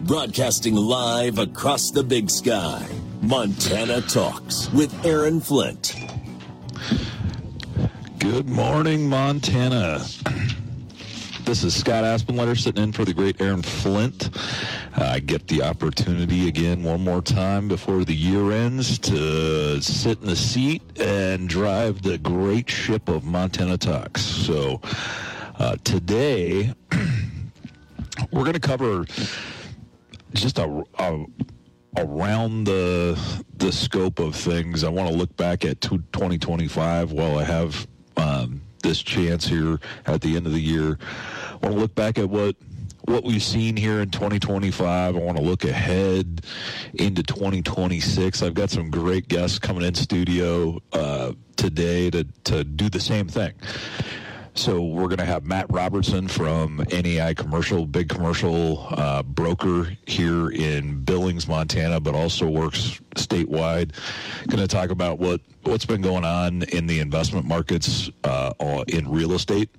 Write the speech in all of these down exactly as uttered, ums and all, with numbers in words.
Broadcasting live across the big sky, Montana Talks with Aaron Flint. Good morning, Montana. This is Scott Aspenletter sitting in for the great Aaron Flint. Uh, I get the opportunity again one more time before the year ends to sit in the seat and drive the great ship of Montana Talks. So uh, today we're going to cover just a, a around the the scope of things. I want to look back at twenty twenty-five while I have um, this chance here at the end of the year. I want to look back at what what we've seen here in twenty twenty-five. I want to look ahead into twenty twenty-six. I've got some great guests coming in studio uh, today to to do the same thing. So we're going to have Matt Robertson from N E I Commercial, big commercial uh, broker here in Billings, Montana, but also works statewide. Going to talk about what, what's been going on in the investment markets uh, in real estate,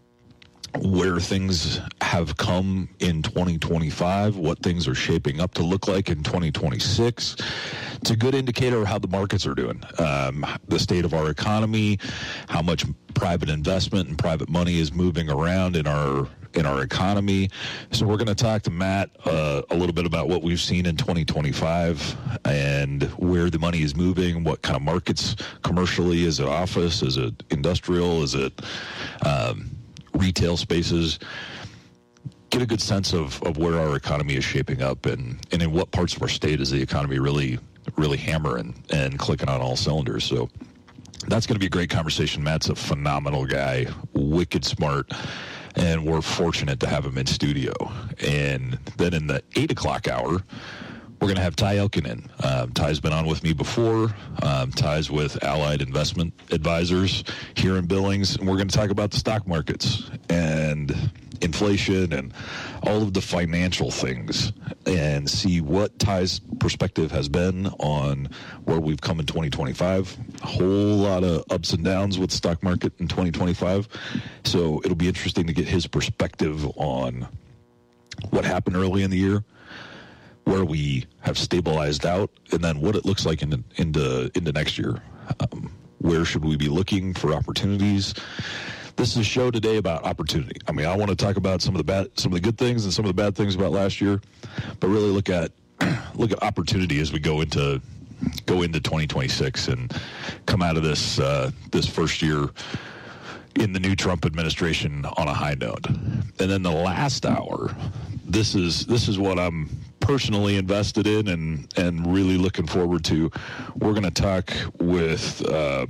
where things have come in twenty twenty-five, what things are shaping up to look like in twenty twenty-six. It's a good indicator of how the markets are doing, um, the state of our economy, how much private investment and private money is moving around in our in our economy. So we're going to talk to Matt uh, a little bit about what we've seen in twenty twenty-five and where the money is moving, what kind of markets commercially, is it office, is it industrial, is it um, retail spaces. Get a good sense of, of where our economy is shaping up and, and in what parts of our state is the economy really, really hammering and clicking on all cylinders. So that's going to be a great conversation. Matt's a phenomenal guy, wicked smart, and we're fortunate to have him in studio. And then in the eight o'clock hour, we're going to have Ty Elkinen. Um, Ty's been on with me before. Um, Ty's with Allied Investment Advisors here in Billings, and we're going to talk about the stock markets and inflation and all of the financial things and see what Ty's perspective has been on where we've come in twenty twenty-five. A whole lot of ups and downs with the stock market in twenty twenty-five. So it'll be interesting to get his perspective on what happened early in the year, where we have stabilized out, and then what it looks like into into, into next year. Um, where should we be looking for opportunities? This is a show today about opportunity. I mean, I want to talk about some of the bad, some of the good things and some of the bad things about last year, but really look at look at opportunity as we go into go into twenty twenty-six and come out of this uh, this first year in the new Trump administration on a high note. And then the last hour, this is this is what I'm personally invested in and and really looking forward to. We're going to talk with uh,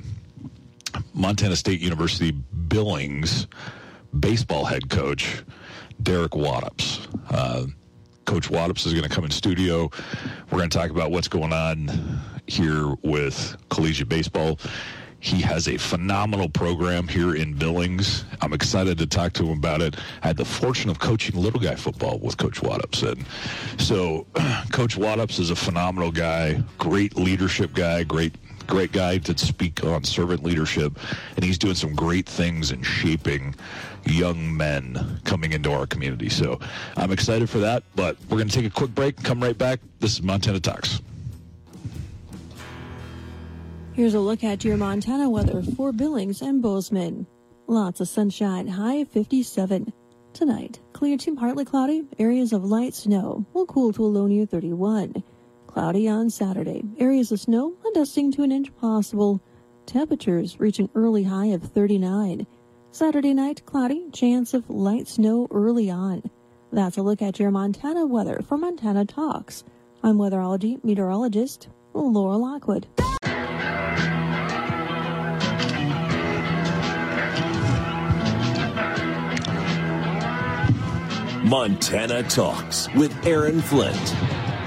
Montana State University Billings baseball head coach Derek Wattups. Uh, Coach Wattups is going to come in studio. We're going to talk about what's going on here with collegiate baseball. He has a phenomenal program here in Billings. I'm excited to talk to him about it. I had the fortune of coaching little guy football with Coach Wattups. And so Coach Wattups is a phenomenal guy, great leadership guy, great great guy to speak on servant leadership. And he's doing some great things in shaping young men coming into our community. So I'm excited for that. But we're going to take a quick break and come right back. This is Montana Talks. Here's a look at your Montana weather for Billings and Bozeman. Lots of sunshine, high of fifty-seven. Tonight, clear to partly cloudy, areas of light snow will cool to a low near thirty-one. Cloudy on Saturday, areas of snow, a dusting to an inch possible. Temperatures reaching early high of thirty-nine. Saturday night, cloudy, chance of light snow early on. That's a look at your Montana weather for Montana Talks. I'm weatherology meteorologist Laura Lockwood. Montana Talks with Aaron Flint.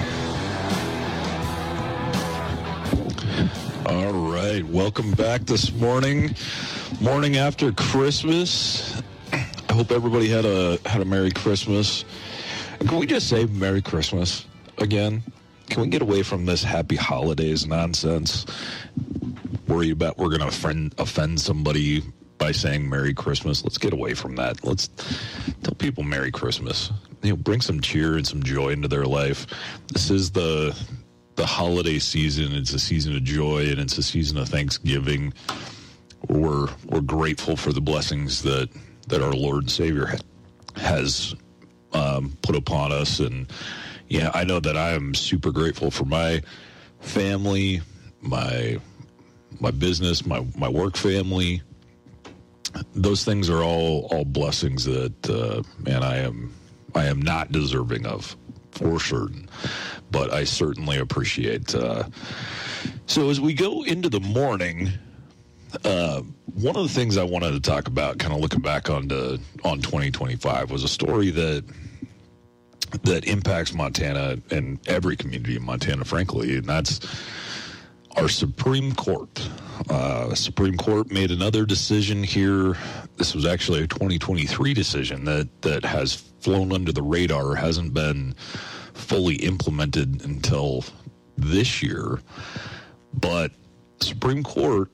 All right, welcome back this morning. Morning after Christmas. I hope everybody had a had a Merry Christmas. Can we just say Merry Christmas again? Can we get away from this Happy Holidays nonsense? Worry about we're going to offend, offend somebody by saying Merry Christmas. Let's get away from that. Let's tell people Merry Christmas. You know, bring some cheer and some joy into their life. This is the the holiday season. It's a season of joy, and it's a season of Thanksgiving. We're we're grateful for the blessings that, that our Lord and Savior ha- has um, put upon us. And yeah, I know that I am super grateful for my family, my my business, my my work family. Those things are all all blessings that uh, man, I am I am not deserving of, for certain, but I certainly appreciate. Uh, so as we go into the morning, uh, one of the things I wanted to talk about, kind of looking back on to, on twenty twenty-five, was a story that that impacts Montana and every community in Montana, frankly, and that's our Supreme Court. Uh, Supreme Court made another decision here. This was actually a twenty twenty-three decision that, that has flown under the radar, hasn't been fully implemented until this year. But Supreme Court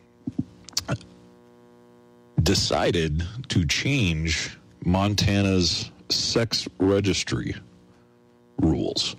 decided to change Montana's sex registry rules.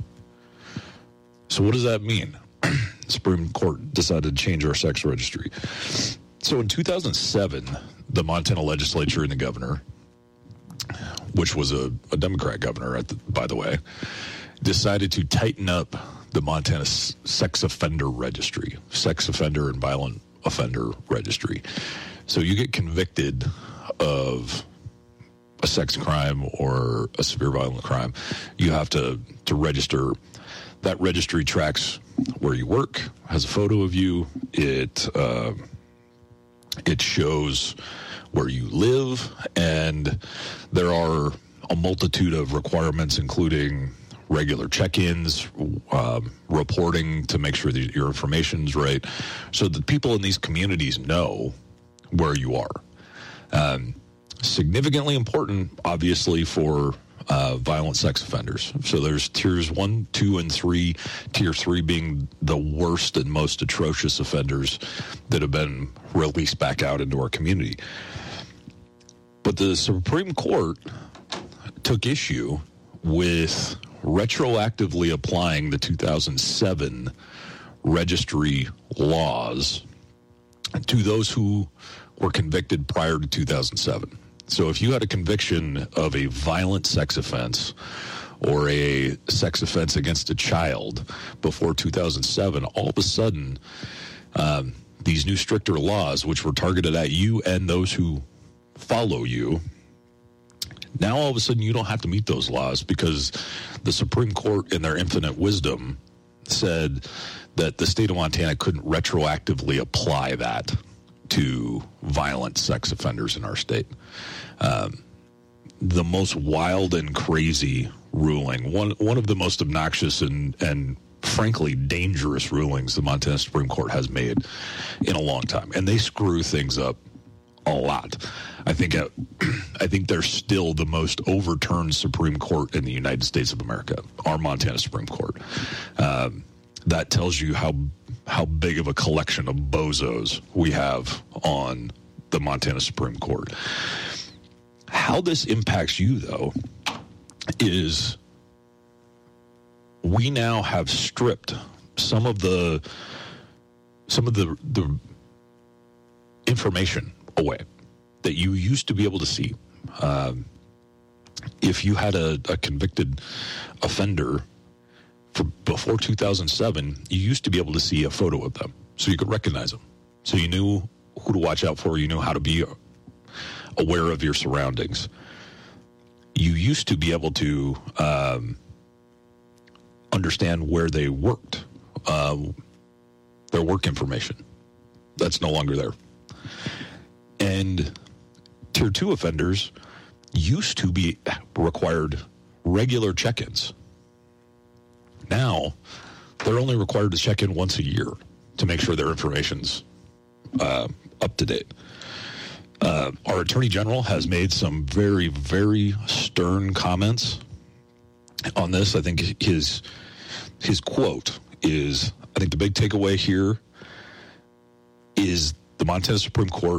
So what does that mean? Supreme Court decided to change our sex registry. So in two thousand seven, the Montana legislature and the governor, which was a, a Democrat governor, at the, by the way, decided to tighten up the Montana sex offender registry, sex offender and violent offender registry. So you get convicted of a sex crime or a severe violent crime, you have to, to register. That registry tracks where you work, has a photo of you. It uh, it shows where you live, and there are a multitude of requirements, including regular check-ins, um, reporting to make sure that your information's right, so that people in these communities know where you are. Um, significantly important, obviously, for Uh, violent sex offenders. So there's tiers one, two, and three. Tier three being the worst and most atrocious offenders that have been released back out into our community. But the Supreme Court took issue with retroactively applying the two thousand seven registry laws to those who were convicted prior to two thousand seven. So if you had a conviction of a violent sex offense or a sex offense against a child before two thousand seven, all of a sudden, um, these new stricter laws, which were targeted at you and those who follow you, now all of a sudden you don't have to meet those laws, because the Supreme Court, in their infinite wisdom, said that the state of Montana couldn't retroactively apply that to violent sex offenders in our state. Um, the most wild and crazy ruling, one one of the most obnoxious and, and frankly dangerous rulings the Montana Supreme Court has made in a long time. And they screw things up a lot. I think uh, I think they're still the most overturned Supreme Court in the United States of America, our Montana Supreme Court. Um, that tells you how how big of a collection of bozos we have on the Montana Supreme Court. How this impacts you, though, is we now have stripped some of the some of the the information away that you used to be able to see. Um, if you had a, a convicted offender for before two thousand seven, you used to be able to see a photo of them, so you could recognize them. So you knew who to watch out for. You knew how to be aware of your surroundings. You used to be able to um, understand where they worked, uh, their work information. That's no longer there. And tier two offenders used to be required regular check-ins. Now, they're only required to check in once a year to make sure their information's uh, up to date. Uh, our Attorney General has made some very, very stern comments on this. I think his his quote is, I think the big takeaway here is the Montana Supreme Court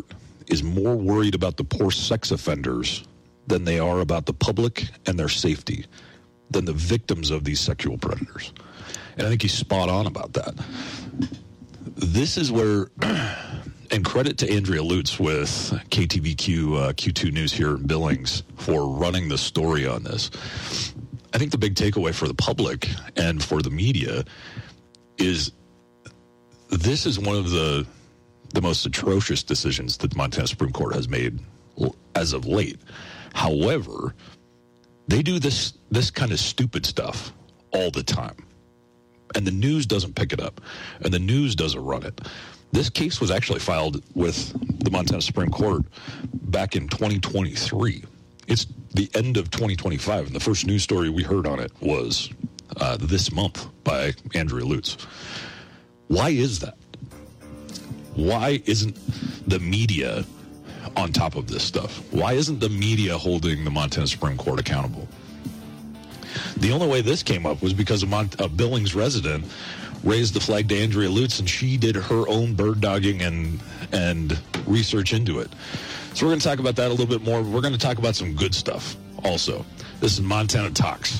is more worried about the poor sex offenders than they are about the public and their safety, than the victims of these sexual predators. And I think he's spot on about that. This is where, and credit to Andrea Lutz with K T V Q, uh, Q two News here in Billings for running the story on this. I think the big takeaway for the public and for the media is this is one of the the most atrocious decisions that the Montana Supreme Court has made as of late. However, they do this this kind of stupid stuff all the time. And the news doesn't pick it up. And the news doesn't run it. This case was actually filed with the Montana Supreme Court back in twenty twenty-three. It's the end of twenty twenty-five, and the first news story we heard on it was uh, this month by Andrea Lutz. Why is that? Why isn't the media on top of this stuff? Why isn't the media holding the Montana Supreme Court accountable? The only way this came up was because a, Mont- a Billings resident raised the flag to Andrea Lutz, and she did her own bird dogging and and research into it. So we're going to talk about that a little bit more. We're going to talk about some good stuff also. This is Montana Talks.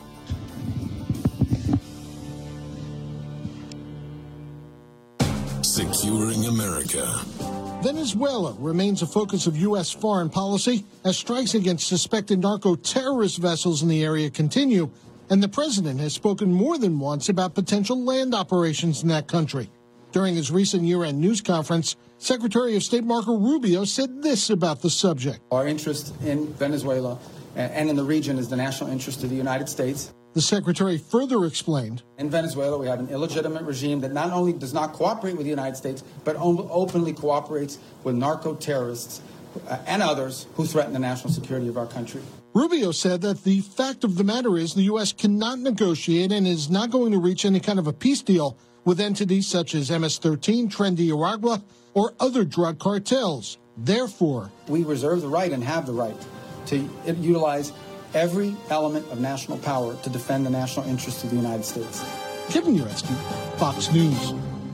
Securing America. Venezuela remains a focus of U S foreign policy as strikes against suspected narco-terrorist vessels in the area continue, and the president has spoken more than once about potential land operations in that country. During his recent year-end news conference, Secretary of State Marco Rubio said this about the subject. Our interest in Venezuela and in the region is the national interest of the United States. The secretary further explained, in Venezuela, we have an illegitimate regime that not only does not cooperate with the United States, but openly cooperates with narco-terrorists and others who threaten the national security of our country. Rubio said that the fact of the matter is the U S cannot negotiate and is not going to reach any kind of a peace deal with entities such as M S thirteen, Tren de Aragua, or other drug cartels. Therefore, we reserve the right and have the right to utilize every element of national power to defend the national interests of the United States. Kevin Uretsky, Fox News.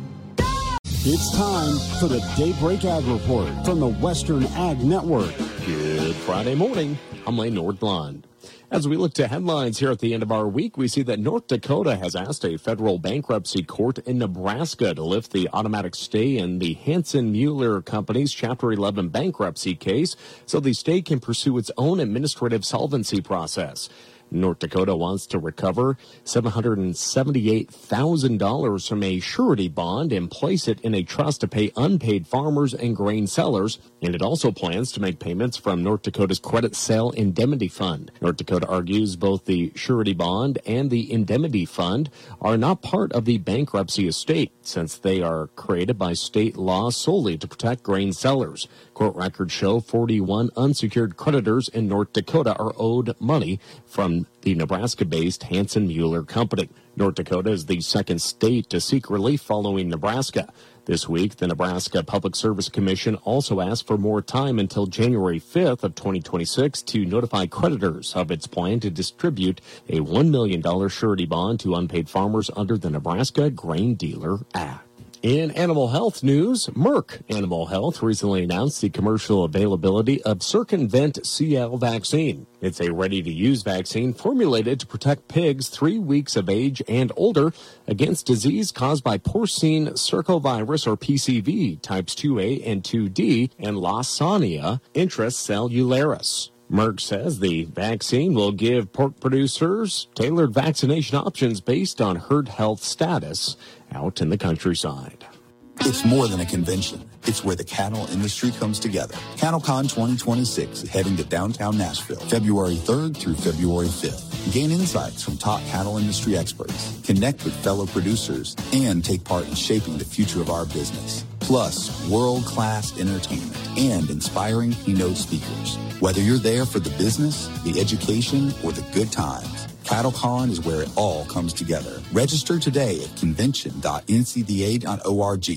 It's time for the Daybreak Ag Report from the Western Ag Network. Good Friday morning. I'm Lane Nordblond. As we look to headlines here at the end of our week, we see that North Dakota has asked a federal bankruptcy court in Nebraska to lift the automatic stay in the Hanson Mueller Company's Chapter eleven bankruptcy case so the state can pursue its own administrative solvency process. North Dakota wants to recover seven hundred seventy-eight thousand dollars from a surety bond and place it in a trust to pay unpaid farmers and grain sellers, and it also plans to make payments from North Dakota's Credit Sale Indemnity Fund. North Dakota argues both the surety bond and the indemnity fund are not part of the bankruptcy estate, since they are created by state law solely to protect grain sellers. Court records show forty-one unsecured creditors in North Dakota are owed money from the Nebraska-based Hanson Mueller Company. North Dakota is the second state to seek relief following Nebraska. This week, the Nebraska Public Service Commission also asked for more time until January fifth of twenty twenty-six to notify creditors of its plan to distribute a one million dollars surety bond to unpaid farmers under the Nebraska Grain Dealer Act. In animal health news, Merck Animal Health recently announced the commercial availability of Circumvent C L vaccine. It's a ready-to-use vaccine formulated to protect pigs three weeks of age and older against disease caused by porcine circovirus, or P C V, types two A and two D, and Lawsonia intracellularis. Merck says the vaccine will give pork producers tailored vaccination options based on herd health status out in the countryside. It's more than a convention. It's where the cattle industry comes together. CattleCon twenty twenty-six is heading to downtown Nashville, February third through February fifth. Gain insights from top cattle industry experts, connect with fellow producers, and take part in shaping the future of our business. Plus, world-class entertainment and inspiring keynote speakers. Whether you're there for the business, the education, or the good times, CattleCon is where it all comes together. Register today at convention dot n c d a dot org.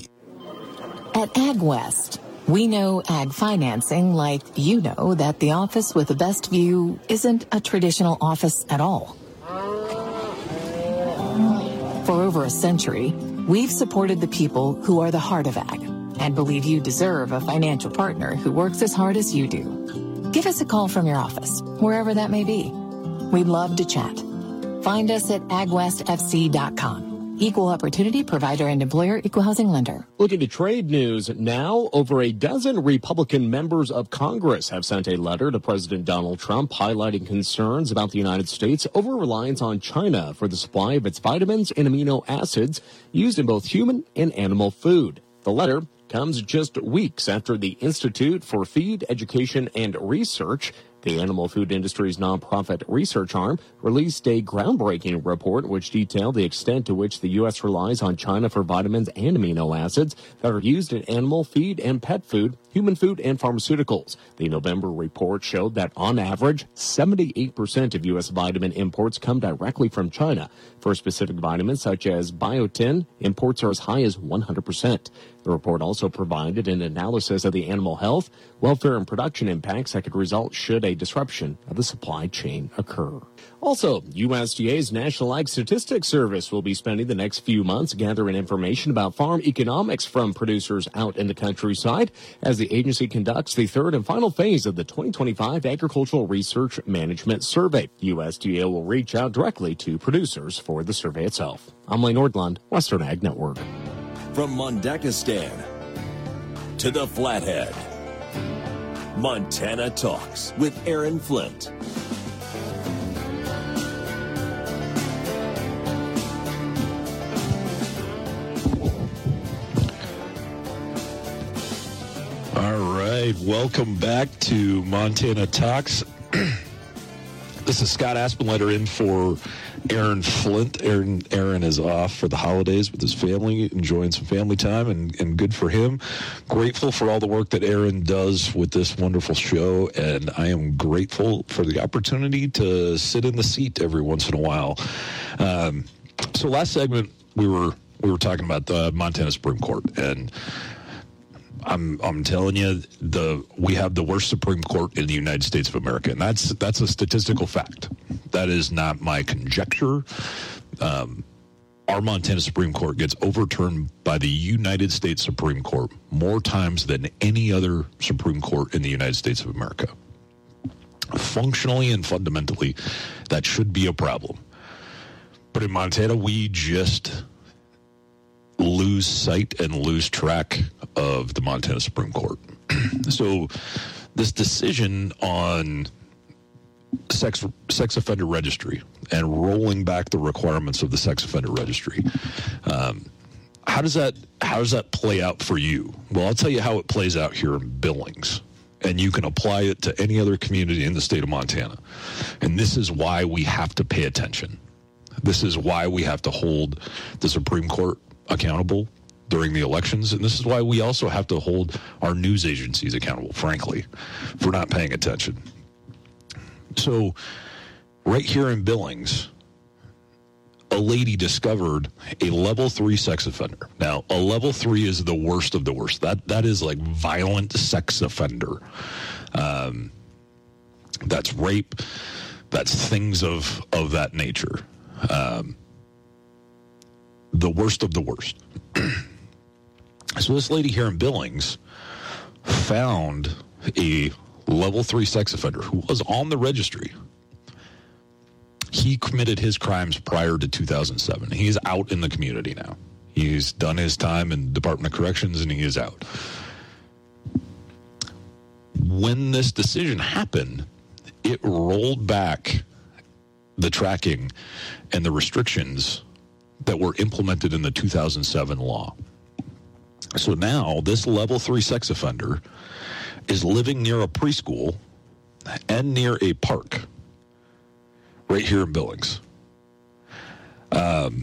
At AgWest, we know ag financing like you know that the office with the best view isn't a traditional office at all. For over a century, we've supported the people who are the heart of ag. and believe you deserve a financial partner who works as hard as you do. Give us a call from your office, wherever that may be. We'd love to chat. Find us at ag west f c dot com. Equal opportunity provider and employer, equal housing lender. Looking to trade news now, over a dozen Republican members of Congress have sent a letter to President Donald Trump highlighting concerns about the United States over-reliance on China for the supply of its vitamins and amino acids used in both human and animal food. The letter comes just weeks after the Institute for Feed, Education, and Research, the animal food industry's nonprofit research arm, released a groundbreaking report which detailed the extent to which the U S relies on China for vitamins and amino acids that are used in animal feed and pet food, human food, and pharmaceuticals. The November report showed that, on average, seventy-eight percent of U S vitamin imports come directly from China. For specific vitamins such as biotin, imports are as high as one hundred percent. The report also provided an analysis of the animal health, welfare, and production impacts that could result should a disruption of the supply chain occur. Also, U S D A's National Ag Statistics Service will be spending the next few months gathering information about farm economics from producers out in the countryside as the agency conducts the third and final phase of the twenty twenty-five Agricultural Research Management Survey. U S D A will reach out directly to producers for the survey itself. I'm Lane Nordlund, Western Ag Network. From Mondakistan to the Flathead, Montana Talks with Aaron Flint. All right, welcome back to Montana Talks. This is Scott Aspenleiter in for Aaron Flint. Aaron Aaron is off for the holidays with his family, enjoying some family time, and, and good for him. Grateful for all the work that Aaron does with this wonderful show, and I am grateful for the opportunity to sit in the seat every once in a while. Um, so last segment, we were we were talking about the Montana Supreme Court, and I'm I'm telling you, the we have the worst Supreme Court in the United States of America, and that's that's a statistical fact. That is not my conjecture. Um, our Montana Supreme Court gets overturned by the United States Supreme Court more times than any other Supreme Court in the United States of America. Functionally and fundamentally, that should be a problem. But in Montana, we just lose sight and lose track of the Montana Supreme Court. So this decision on sex sex offender registry and rolling back the requirements of the sex offender registry, um, how does that how does that play out for you? Well, I'll tell you how it plays out here in Billings, and you can apply it to any other community in the state of Montana. And this is why we have to pay attention. This is why we have to hold the Supreme Court accountable during the elections, and this is why we also have to hold our news agencies accountable, frankly, for not paying attention. So right here in Billings, a lady discovered a level three sex offender. Now, a level three is the worst of the worst. That that is like violent sex offender. Um, that's rape. That's things of of that nature. Um, the worst of the worst. So this lady here in Billings found a level three sex offender who was on the registry. He committed his crimes prior to two thousand seven. He's out in the community now. He's done his time in Department of Corrections, and he is out. When this decision happened, it rolled back the tracking and the restrictions that were implemented in the two thousand seven law. So now this level three sex offender is living near a preschool and near a park right here in Billings. Um,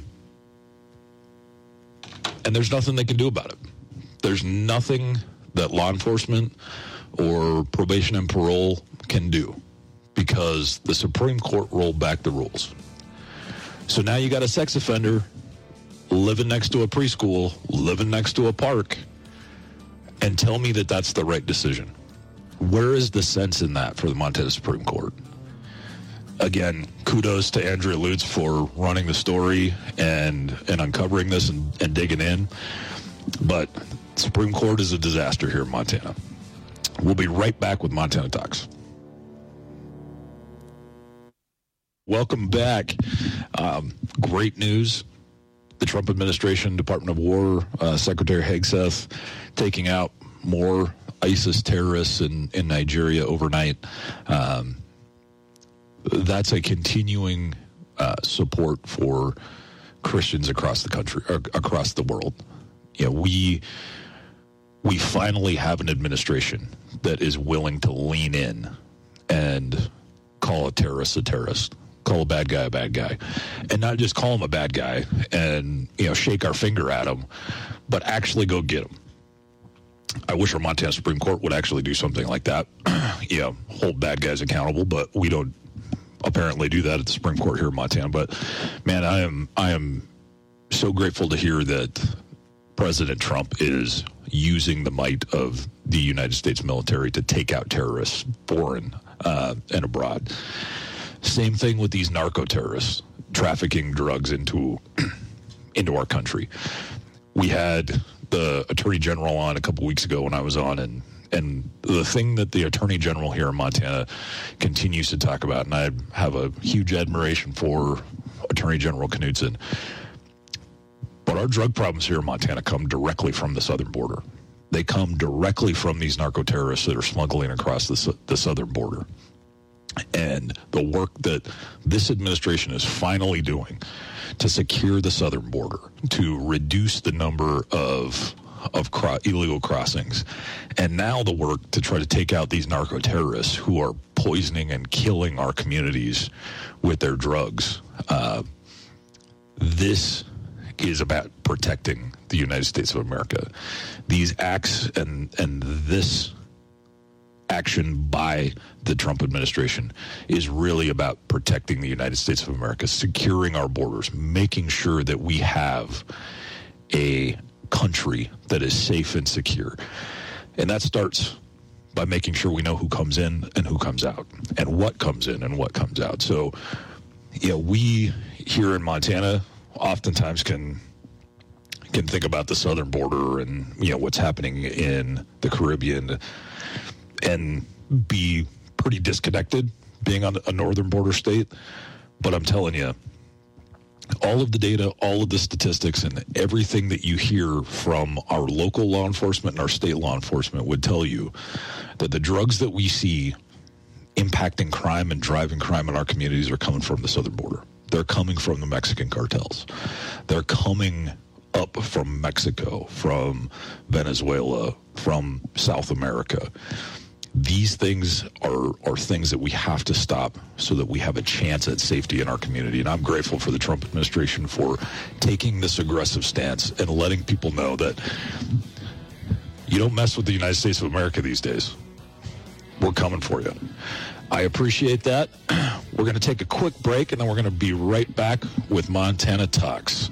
and there's nothing they can do about it. There's nothing that law enforcement or probation and parole can do because the Supreme Court rolled back the rules. So now you got a sex offender living next to a preschool, living next to a park, and tell me that that's the right decision. Where is the sense in that for the Montana Supreme Court? Again, kudos to Andrea Lutz for running the story and, and uncovering this and, and digging in. But Supreme Court is a disaster here in Montana. We'll be right back with Montana Talks. Welcome back. Um, great news. The Trump administration, Department of War, uh, Secretary Hegseth taking out more ISIS terrorists in, in Nigeria overnight. Um, that's a continuing uh, support for Christians across the country, or across the world. You know, we we finally have an administration that is willing to lean in and call a terrorist a terrorist, call a bad guy a bad guy, and not just call him a bad guy and, you know, shake our finger at him, but actually go get him. I wish our Montana Supreme Court would actually do something like that, you know, hold bad guys accountable, but we don't apparently do that at the Supreme Court here in Montana. But, man, I am I am so grateful to hear that President Trump is using the might of the United States military to take out terrorists, foreign uh, and abroad. Same thing with these narco-terrorists trafficking drugs into into our country. We had the Attorney General on a couple weeks ago when I was on, and and the thing that the Attorney General here in Montana continues to talk about, and I have a huge admiration for Attorney General Knudsen, but our drug problems here in Montana come directly from the southern border. They come directly from these narco-terrorists that are smuggling across the, the southern border. And the work that this administration is finally doing to secure the southern border, to reduce the number of of cro- illegal crossings, and now the work to try to take out these narco-terrorists who are poisoning and killing our communities with their drugs. Uh, this is about protecting the United States of America. These acts and and this action by the Trump administration is really about protecting the United States of America, securing our borders, making sure that we have a country that is safe and secure. And that starts by making sure we know who comes in and who comes out, and what comes in and what comes out. So, you know, we here in Montana oftentimes can can think about the southern border and, you know, what's happening in the Caribbean and be pretty disconnected being on a northern border state. But I'm telling you, all of the data, all of the statistics, and everything that you hear from our local law enforcement and our state law enforcement would tell you that the drugs that we see impacting crime and driving crime in our communities are coming from the southern border. They're coming from the Mexican cartels. They're coming up from Mexico, from Venezuela, from South America. These things are, are things that we have to stop so that we have a chance at safety in our community. And I'm grateful for the Trump administration for taking this aggressive stance and letting people know that you don't mess with the United States of America these days. We're coming for you. I appreciate that. We're going to take a quick break, and then we're going to be right back with Montana Talks.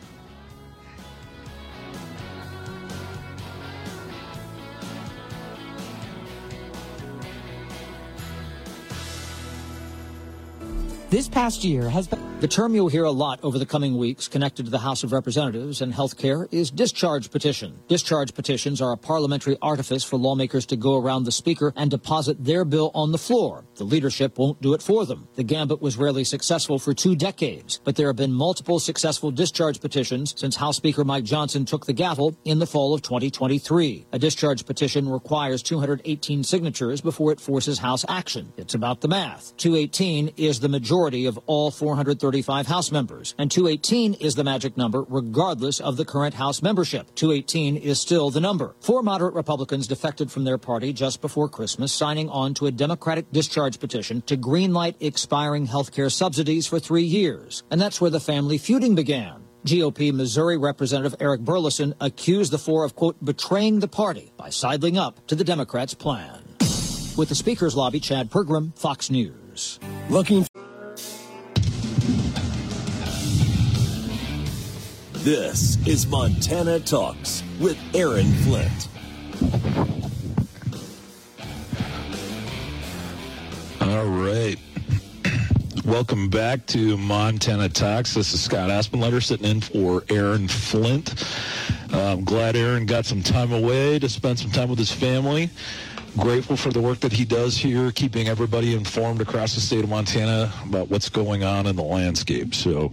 This past year has been... The term you'll hear a lot over the coming weeks connected to the House of Representatives and health care is discharge petition. Discharge petitions are a parliamentary artifice for lawmakers to go around the speaker and deposit their bill on the floor. The leadership won't do it for them. The gambit was rarely successful for two decades, but there have been multiple successful discharge petitions since House Speaker Mike Johnson took the gavel in the fall of twenty twenty-three. A discharge petition requires two hundred eighteen signatures before it forces House action. It's about the math. two eighteen is the majority of all four hundred thirty-five House members, and two eighteen is the magic number regardless of the current House membership. two eighteen is still the number. Four moderate Republicans defected from their party just before Christmas, signing on to a Democratic discharge petition to greenlight expiring health care subsidies for three years. And that's where the family feuding began. G O P Missouri Representative Eric Burleson accused the four of, quote, betraying the party by sidling up to the Democrats' plan. With the Speaker's lobby, Chad Pergram, Fox News. Looking. This is Montana Talks with Aaron Flint. All right. Welcome back to Montana Talks. This is Scott Aspenleiter sitting in for Aaron Flint. Uh, I'm glad Aaron got some time away to spend some time with his family. Grateful for the work that he does here, keeping everybody informed across the state of Montana about what's going on in the landscape. So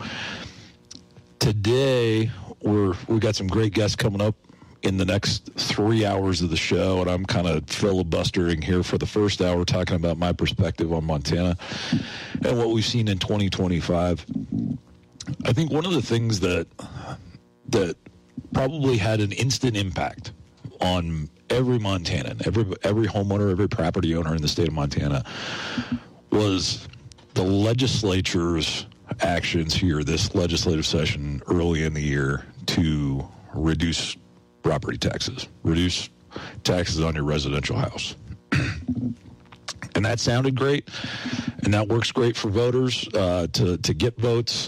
today we're we got some great guests coming up in the next three hours of the show, and I'm kind of filibustering here for the first hour, talking about my perspective on Montana and what we've seen in twenty twenty-five. I think one of the things that that probably had an instant impact on every Montanan, every every homeowner, every property owner in the state of Montana was the legislature's actions here this legislative session early in the year to reduce property taxes, reduce taxes on your residential house. And that sounded great, and that works great for voters uh, to, to get votes.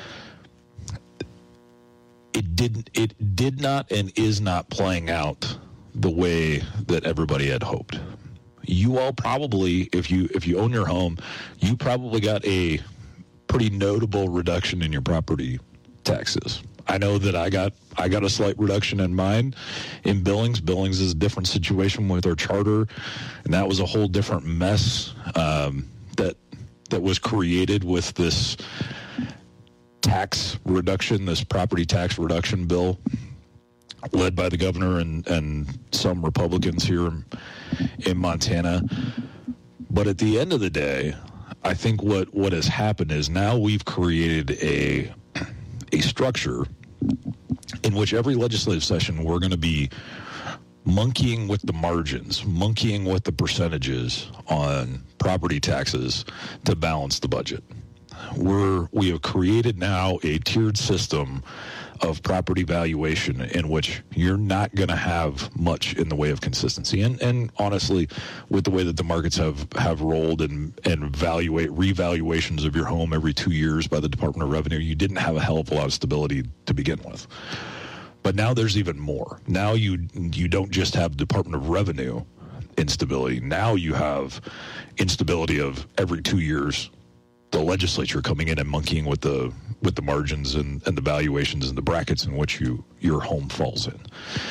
It didn't. It did not and is not playing out the way that everybody had hoped. You all probably, if you if you own your home, you probably got a pretty notable reduction in your property taxes. I know that I got I got a slight reduction in mine in Billings. Billings is a different situation with our charter, and that was a whole different mess um, that that was created with this tax reduction, this property tax reduction bill led by the governor and, and some Republicans here in Montana. But at the end of the day, I think what, what has happened is now we've created a a structure in which every legislative session we're going to be monkeying with the margins, monkeying with the percentages on property taxes to balance the budget. We're, we have created now a tiered system of property valuation in which you're not going to have much in the way of consistency. And, and honestly, with the way that the markets have, have rolled and, and evaluate revaluations of your home every two years by the Department of Revenue, you didn't have a hell of a lot of stability to begin with. But now there's even more. Now you you don't just have Department of Revenue instability. Now you have instability of every two years the legislature coming in and monkeying with the with the margins and, and the valuations and the brackets in which you your home falls in.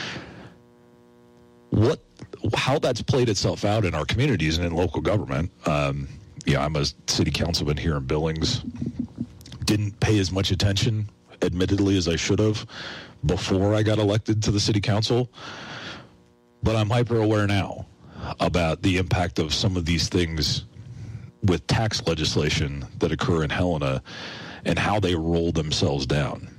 What how that's played itself out in our communities and in local government. Um, yeah, I'm a city councilman here in Billings. Didn't pay as much attention, admittedly, as I should have before I got elected to the city council. But I'm hyper aware now about the impact of some of these things with tax legislation that occur in Helena and how they roll themselves down.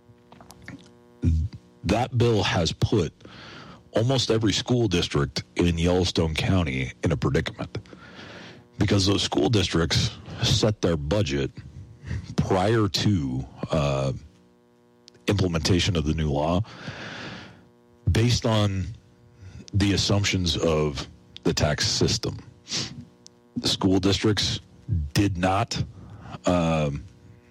That bill has put almost every school district in Yellowstone County in a predicament because those school districts set their budget prior to uh, implementation of the new law based on the assumptions of the tax system. The school districts did not, um,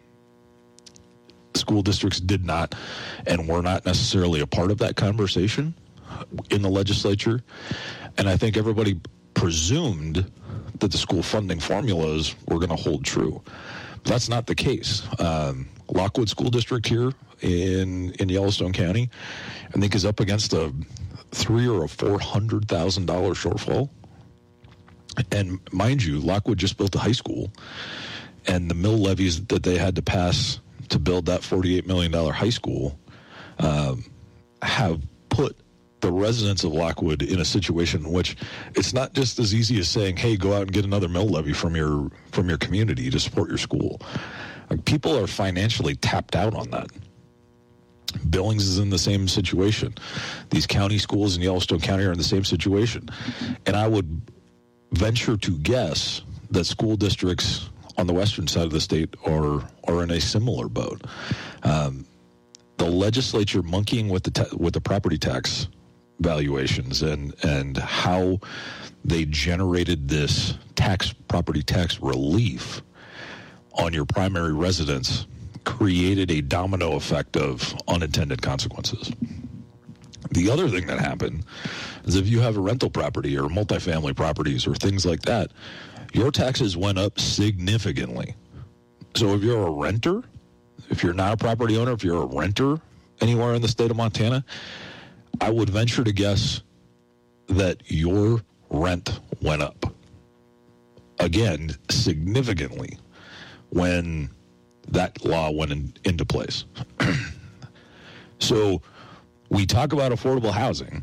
school districts did not and were not necessarily a part of that conversation in the legislature. And I think everybody presumed that the school funding formulas were going to hold true. But that's not the case. Um, Lockwood School District here in, in Yellowstone County, I think is up against a three or a four hundred thousand dollar shortfall. And mind you, Lockwood just built a high school, and the mill levies that they had to pass to build that forty-eight million dollars high school um, have put the residents of Lockwood in a situation in which it's not just as easy as saying, hey, go out and get another mill levy from your from your community to support your school. Like, people are financially tapped out on that. Billings is in the same situation. These county schools in Yellowstone County are in the same situation. And I would venture to guess that school districts on the western side of the state are are in a similar boat. Um, the legislature monkeying with the ta- with the property tax valuations and and how they generated this tax property tax relief on your primary residence created a domino effect of unintended consequences. The other thing that happened is if you have a rental property or multifamily properties or things like that, your taxes went up significantly So if you're a renter, if you're not a property owner, if you're a renter anywhere in the state of Montana, I would venture to guess that your rent went up, again, significantly when that law went in, into place. So we talk about affordable housing,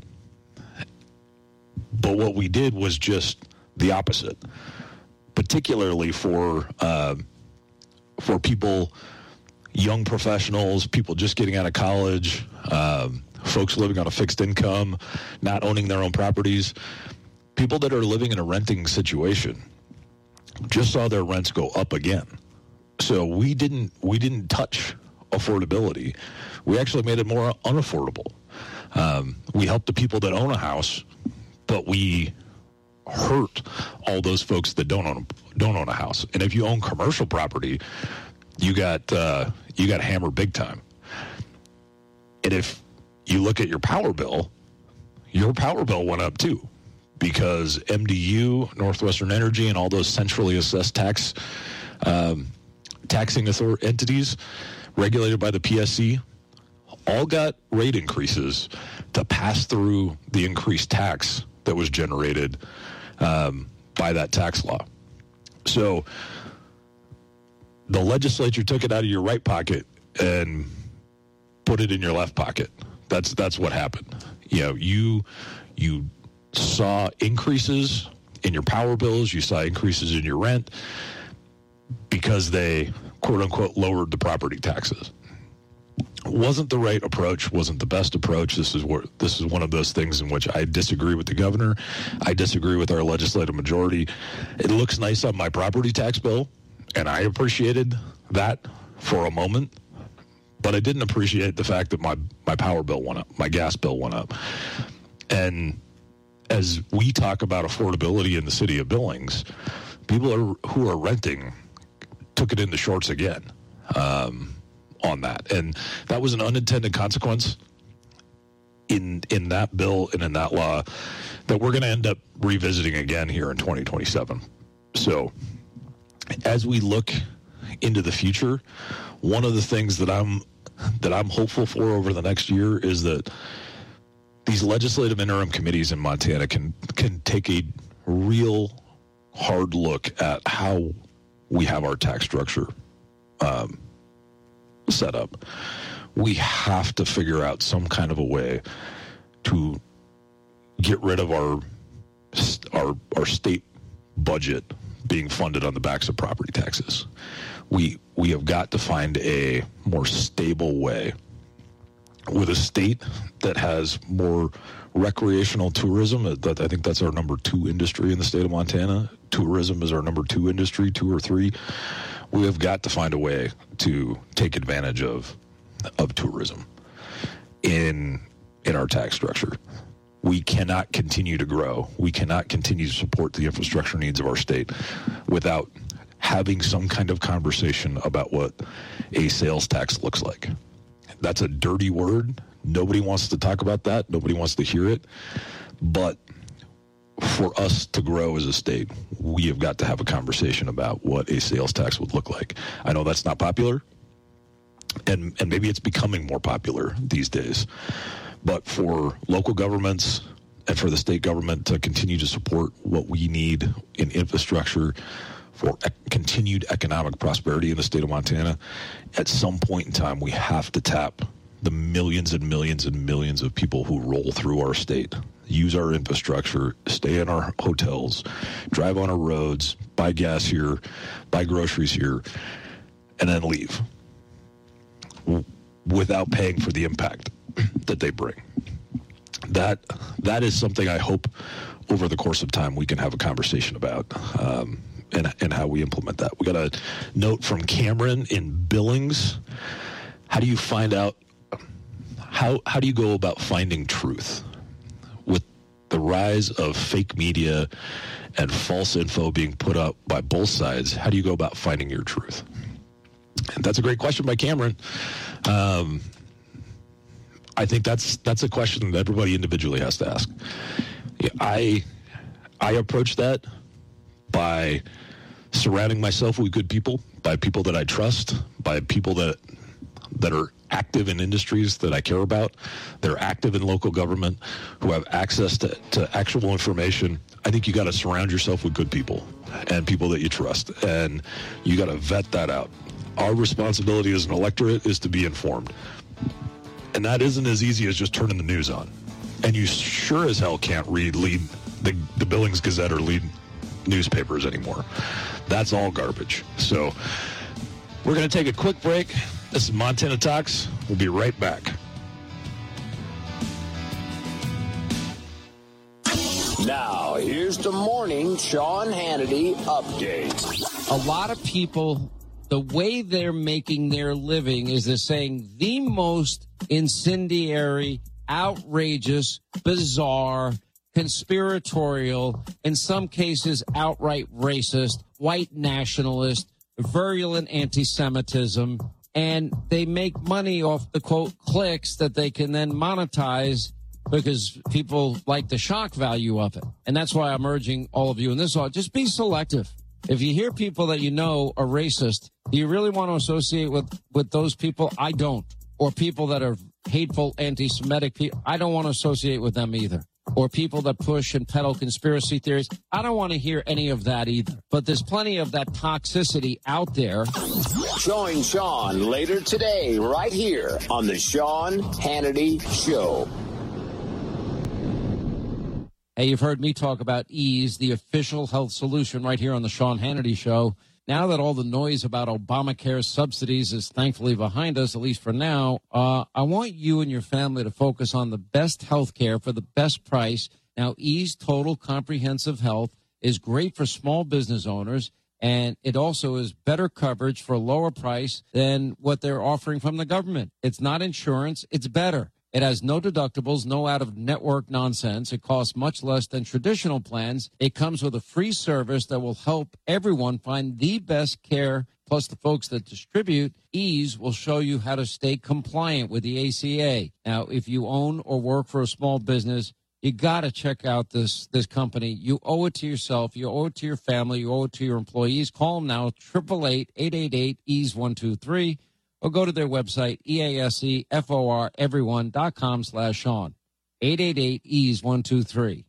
but what we did was just the opposite, particularly for uh, for people, young professionals, people just getting out of college, um, folks living on a fixed income, not owning their own properties, people that are living in a renting situation just saw their rents go up again. So we didn't we didn't touch affordability. We actually made it more unaffordable. Um, we helped the people that own a house, but we hurt all those folks that don't own don't own a house. And if you own commercial property, you got uh, you got hammered big time. And if you look at your power bill, your power bill went up too, because M D U, Northwestern Energy, and all those centrally assessed tax um, taxing author- entities regulated by the P S C all got rate increases to pass through the increased tax that was generated um, by that tax law. So the legislature took it out of your right pocket and put it in your left pocket. That's that's what happened. You know, you you saw increases in your power bills, you saw increases in your rent because they, quote unquote, lowered the property taxes. Wasn't the right approach, wasn't the best approach. This is where this is one of those things in which I disagree with the governor. I disagree with our legislative majority. It looks nice on my property tax bill, and I appreciated that for a moment, but I didn't appreciate the fact that my, my power bill went up, my gas bill went up. And as we talk about affordability in the city of Billings, people are, who are renting took it into shorts again. Um, on that. And that was an unintended consequence in in that bill and in that law that we're going to end up revisiting again here in twenty twenty-seven. So as we look into the future, one of the things that I'm that I'm hopeful for over the next year is that these legislative interim committees in Montana can can take a real hard look at how we have our tax structure um set up. We have to figure out some kind of a way to get rid of our our our state budget being funded on the backs of property taxes. We we have got to find a more stable way with a state that has more recreational tourism. That I think that's our number two industry in the state of Montana. Tourism is our number two industry, two or three. We have got to find a way to take advantage of of tourism in in our tax structure. We cannot continue to grow. We cannot continue to support the infrastructure needs of our state without having some kind of conversation about what a sales tax looks like. That's a dirty word. Nobody wants to talk about that. Nobody wants to hear it. But for us to grow as a state, we have got to have a conversation about what a sales tax would look like. I know that's not popular, and and maybe it's becoming more popular these days. But for local governments and for the state government to continue to support what we need in infrastructure for ec- continued economic prosperity in the state of Montana, at some point in time, we have to tap the millions and millions and millions of people who roll through our state, use our infrastructure, stay in our hotels, drive on our roads, buy gas here, buy groceries here, and then leave w- without paying for the impact that they bring. That that is something I hope over the course of time we can have a conversation about, um, and, and how we implement that. We got a note from Cameron in Billings. How do you find out, how how do you go about finding truth? With the rise of fake media and false info being put up by both sides, how do you go about finding your truth? And that's a great question by Cameron. Um, I think that's that's a question that everybody individually has to ask. I I approach that by surrounding myself with good people, by people that I trust, by people that that are active in industries that I care about. They're active in local government, who have access to, to actual information. I think you got to surround yourself with good people and people that you trust, and you got to vet that out. Our responsibility as an electorate is to be informed, and that isn't as easy as just turning the news on. And you sure as hell can't read lead the, the Billings Gazette or lead newspapers anymore. That's all garbage. So we're going to take a quick break. This is Montana Talks. We'll be right back. Now, here's the morning Sean Hannity update. A lot of people, the way they're making their living is they're saying the most incendiary, outrageous, bizarre, conspiratorial, in some cases outright racist, white nationalist, virulent anti-Semitism, and they make money off the, quote, clicks that they can then monetize because people like the shock value of it. And that's why I'm urging all of you in this, just be selective. If you hear people that you know are racist, do you really want to associate with, with those people? I don't. Or people that are hateful, anti-Semitic people, I don't want to associate with them either. Or people that push and peddle conspiracy theories, I don't want to hear any of that either. But there's plenty of that toxicity out there. Join Sean later today, right here on the Sean Hannity Show. Hey, you've heard me talk about Ease, the official health solution, right here on the Sean Hannity Show. Now that all the noise about Obamacare subsidies is thankfully behind us, at least for now, uh, I want you and your family to focus on the best health care for the best price. Now, Ease Total Comprehensive Health is great for small business owners, and it also is better coverage for a lower price than what they're offering from the government. It's not insurance. It's better. It has no deductibles, no out-of-network nonsense. It costs much less than traditional plans. It comes with a free service that will help everyone find the best care. Plus, the folks that distribute Ease will show you how to stay compliant with the A C A. Now, if you own or work for a small business, you got to check out this this company. You owe it to yourself. You owe it to your family. You owe it to your employees. Call them now, eight eight eight, eight eight eight, E A S E one two three. Or go to their website, E A S E F O R everyone dot com slash Sean. eight eight eight, E A S E one two three.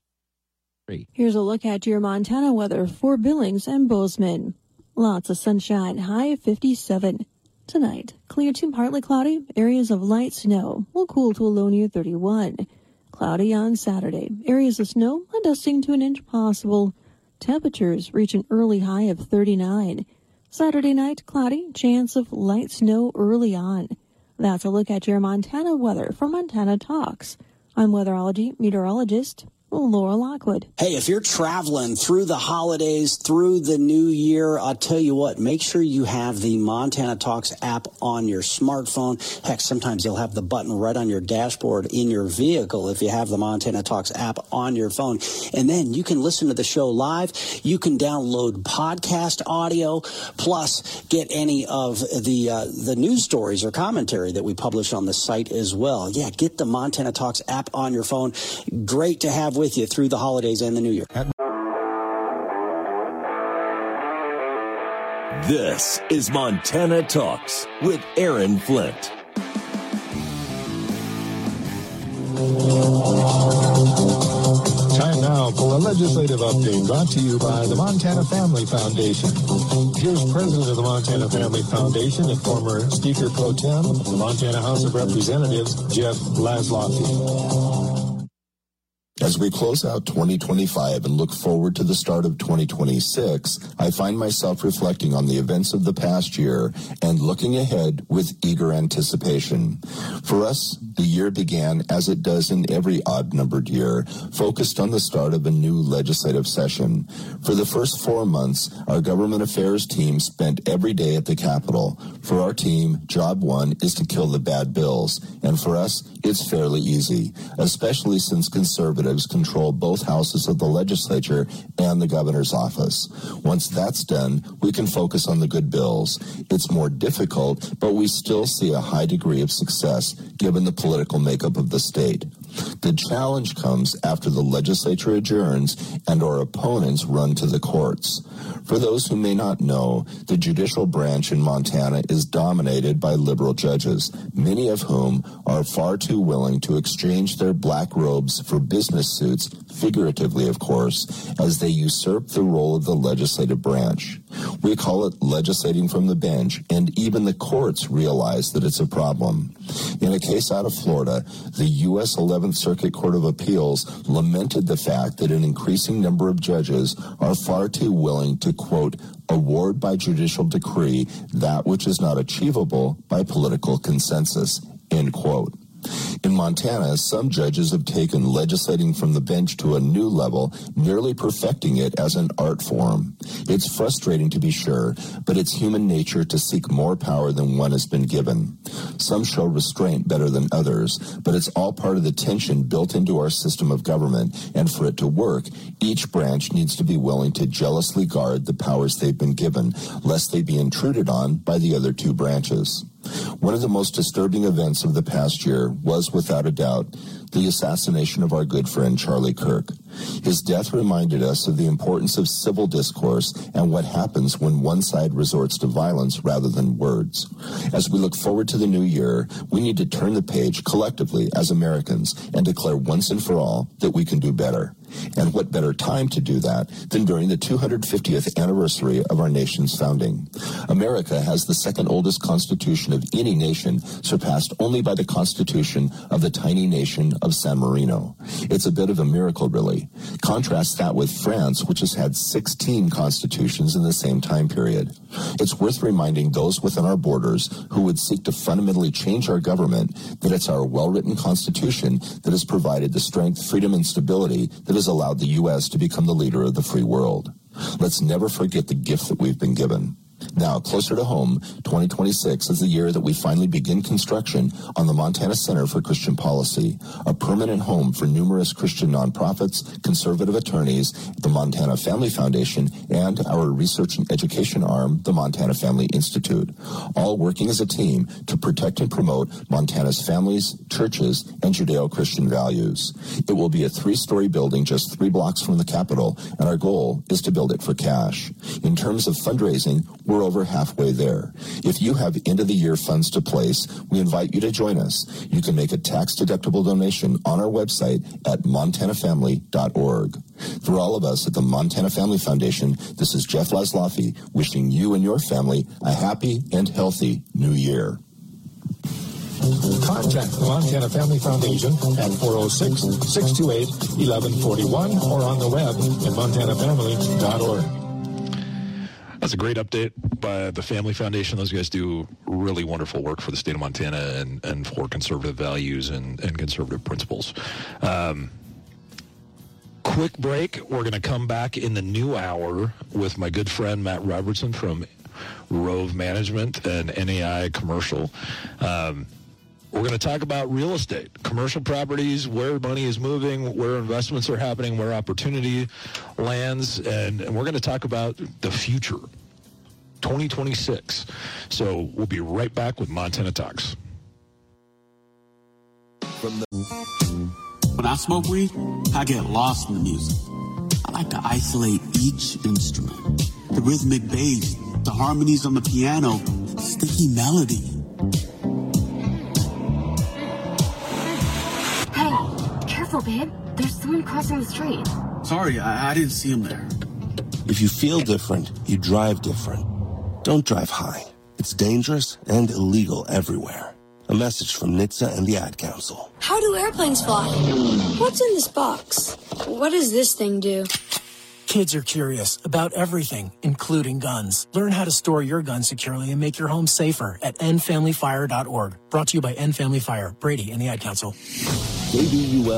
Here's a look at your Montana weather for Billings and Bozeman. Lots of sunshine, high of fifty-seven. Tonight, clear to partly cloudy, areas of light snow will cool to a low near thirty-one. Cloudy on Saturday, areas of snow and dusting to an inch possible. Temperatures reach an early high of thirty-nine. Saturday night, cloudy, chance of light snow early on. That's a look at your Montana weather from Montana Talks. I'm weatherology meteorologist Laura Lockwood. Hey, if you're traveling through the holidays, through the new year, I'll tell you what, make sure you have the Montana Talks app on your smartphone. Heck, sometimes you'll have the button right on your dashboard in your vehicle if you have the Montana Talks app on your phone. And then you can listen to the show live. You can download podcast audio, plus get any of the uh, the news stories or commentary that we publish on the site as well. Yeah, get the Montana Talks app on your phone. Great to have with you through the holidays and the new year. This is Montana Talks with Aaron Flint. Time now for a legislative update brought to you by the Montana Family Foundation. Here's President of the Montana Family Foundation and former Speaker Pro Tem of the Montana House of Representatives, Jeff Laszloffy. As we close out twenty twenty-five and look forward to the start of twenty twenty-six, I find myself reflecting on the events of the past year and looking ahead with eager anticipation. For us, the year began, as it does in every odd-numbered year, focused on the start of a new legislative session. For the first four months, our government affairs team spent every day at the Capitol. For our team, job one is to kill the bad bills. And for us, it's fairly easy, especially since conservatives control both houses of the legislature and the governor's office. Once that's done, we can focus on the good bills. It's more difficult, but we still see a high degree of success given the political makeup of the state. The challenge comes after the legislature adjourns and our opponents run to the courts. For those who may not know, the judicial branch in Montana is dominated by liberal judges, many of whom are far too willing to exchange their black robes for business suits, figuratively of course, as they usurp the role of the legislative branch. We call it legislating from the bench, and even the courts realize that it's a problem. In a case out of Florida, the U S eleventh Circuit Court of Appeals lamented the fact that an increasing number of judges are far too willing to, quote, award by judicial decree that which is not achievable by political consensus, end quote. In Montana, some judges have taken legislating from the bench to a new level, nearly perfecting it as an art form. It's frustrating to be sure, but it's human nature to seek more power than one has been given. Some show restraint better than others, but it's all part of the tension built into our system of government, and for it to work, each branch needs to be willing to jealously guard the powers they've been given, lest they be intruded on by the other two branches. One of the most disturbing events of the past year was, without a doubt, the assassination of our good friend Charlie Kirk. His death reminded us of the importance of civil discourse and what happens when one side resorts to violence rather than words. As we look forward to the new year, we need to turn the page collectively as Americans and declare once and for all that we can do better. And what better time to do that than during the two hundred fiftieth anniversary of our nation's founding? America has the second oldest constitution of any nation, surpassed only by the constitution of the tiny nation of San Marino. It's a bit of a miracle, really. Contrast that with France, which has had sixteen constitutions in the same time period. It's worth reminding those within our borders who would seek to fundamentally change our government that it's our well-written constitution that has provided the strength, freedom, and stability that has allowed the U S to become the leader of the free world. Let's never forget the gift that we've been given. Now, closer to home, twenty twenty-six is the year that we finally begin construction on the Montana Center for Christian Policy, a permanent home for numerous Christian nonprofits, conservative attorneys, the Montana Family Foundation, and our research and education arm, the Montana Family Institute, all working as a team to protect and promote Montana's families, churches, and Judeo-Christian values. It will be a three-story building just three blocks from the Capitol, and our goal is to build it for cash. In terms of fundraising, we're over halfway there. If you have end-of-the-year funds to place, we invite you to join us. You can make a tax-deductible donation on our website at montana family dot org. For all of us at the Montana Family Foundation, this is Jeff Laszloffy wishing you and your family a happy and healthy new year. Contact the Montana Family Foundation at four oh six, six two eight, eleven forty-one or on the web at montana family dot org. That's a great update by the Family Foundation. Those guys do really wonderful work for the state of Montana and, and for conservative values and, and conservative principles. Um, quick break. We're going to come back in the new hour with my good friend Matt Robertson from Rove Management and N A I Commercial. Um, we're going to talk about real estate, commercial properties, where money is moving, where investments are happening, where opportunity lands, and, and we're going to talk about the future, twenty twenty-six. So we'll be right back with Montana Talks. From the- when I smoke weed, I get lost in the music. I like to isolate each instrument, the rhythmic bass, the harmonies on the piano, sticky melody. Careful, babe. There's someone crossing the street. Sorry, I, I didn't see him there. If you feel different, you drive different. Don't drive high. It's dangerous and illegal everywhere. A message from N H T S A and the Ad Council. How do airplanes fly? What's in this box? What does this thing do? Kids are curious about everything, including guns. Learn how to store your gun securely and make your home safer at end family fire dot org. Brought to you by End Family Fire, Brady, and the Ad Council. K B U L